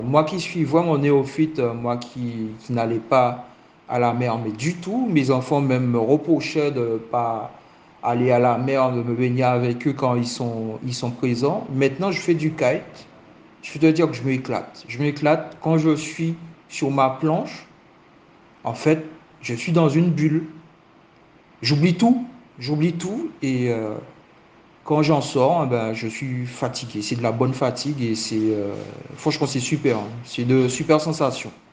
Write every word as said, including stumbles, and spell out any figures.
Moi qui suis vraiment néophyte, euh, moi qui, qui n'allais pas à la mer, mais du tout, mes enfants même me reprochaient de ne pas aller à la mer, de me baigner avec eux quand ils sont, ils sont présents. Maintenant, je fais du kite. Je peux te dire que je m'éclate. Je m'éclate quand je suis sur ma planche. En fait, je suis dans une bulle. J'oublie tout. J'oublie tout. Et euh, quand j'en sors, eh ben, je suis fatigué. C'est de la bonne fatigue et c'est, euh, franchement, c'est super, hein. C'est de super sensations.